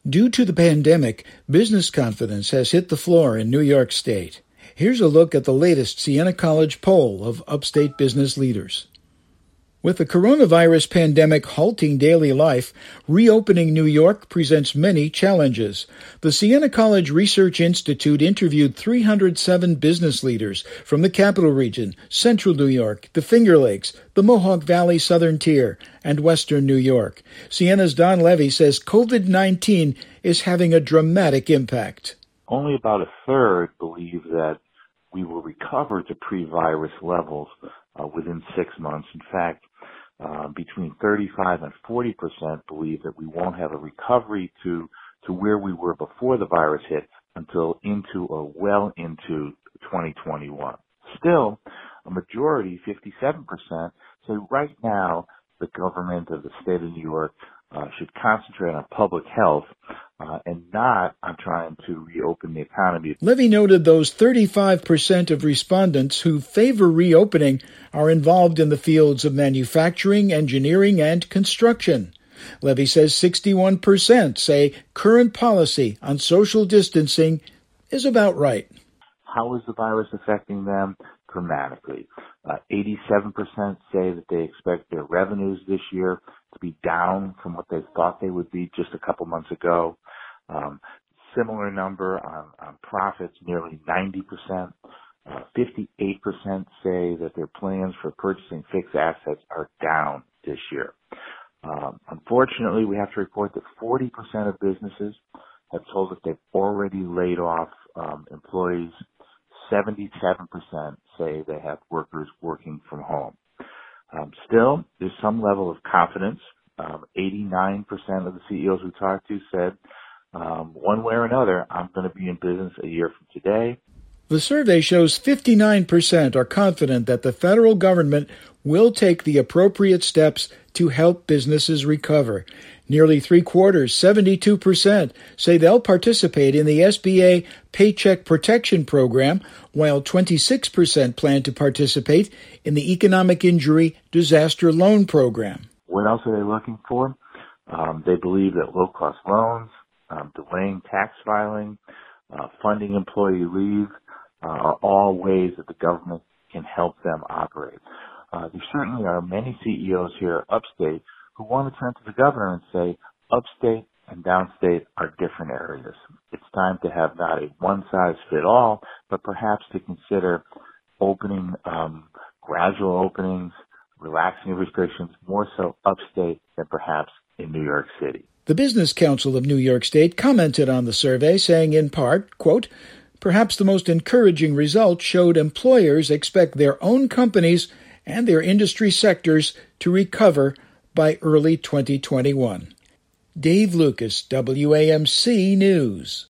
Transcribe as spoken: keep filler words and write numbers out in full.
Due to the pandemic, business confidence has hit the floor in New York State. Here's a look at the latest Siena College poll of upstate business leaders. With the coronavirus pandemic halting daily life, reopening New York presents many challenges. The Siena College Research Institute interviewed three hundred seven business leaders from the Capital Region, Central New York, the Finger Lakes, the Mohawk Valley Southern Tier, and Western New York. Siena's Don Levy says covid nineteen is having a dramatic impact. Only about a third believe that we will recover to pre-virus levels uh, within six months. In fact, Uh, between thirty-five and forty percent believe that we won't have a recovery to, to where we were before the virus hit until into or well into twenty twenty-one. Still, a majority, fifty-seven percent, say right now the government of the state of New York uh, should concentrate on public health uh, and not on trying to reopen the economy. Levy noted those thirty-five percent of respondents who favor reopening are involved in the fields of manufacturing, engineering, and construction. Levy says sixty-one percent say current policy on social distancing is about right. How is the virus affecting them? Dramatically. Uh, eighty-seven percent say that they expect their revenues this year to be down from what they thought they would be just a couple months ago. Um, similar number on, on profits, nearly ninety percent. Uh, fifty-eight percent say that their plans for purchasing fixed assets are down this year. Um, unfortunately, we have to report that forty percent of businesses have told us they've already laid off um, employees. seventy-seven percent say they have workers working from home. Um, still, there's some level of confidence. Um, eighty-nine percent of the C E Os we talked to said, um, one way or another, I'm going to be in business a year from today. The survey shows fifty-nine percent are confident that the federal government will take the appropriate steps to help businesses recover. Nearly three-quarters, seventy-two percent, say they'll participate in the S B A Paycheck Protection Program, while twenty-six percent plan to participate in the Economic Injury Disaster Loan Program. What else are they looking for? Um, they believe that low-cost loans, um, delaying tax filing, uh, funding employee leave uh, are all ways that the government can help them operate. Uh, there certainly are many C E Os here upstate who want to turn to the governor and say, upstate and downstate are different areas. It's time to have not a one-size-fit-all, but perhaps to consider opening, um, gradual openings, relaxing restrictions, more so upstate than perhaps in New York City. The Business Council of New York State commented on the survey, saying in part, quote, perhaps the most encouraging result showed employers expect their own companies and their industry sectors to recover by early twenty twenty-one. Dave Lucas, W A M C News.